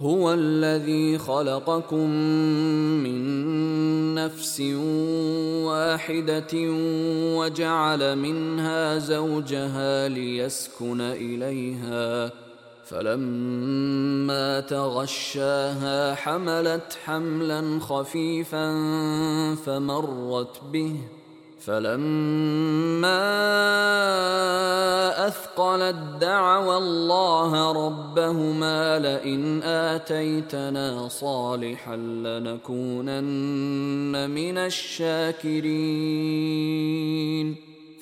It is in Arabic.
هو الذي خلقكم من نفس واحدة وجعل منها زوجها ليسكن إليها، فلما تغشاها حملت حملا خفيفا فمرت به، فلما أثقلت دعوا الله ربهما لئن آتيتنا صالحا لنكونن من الشاكرين.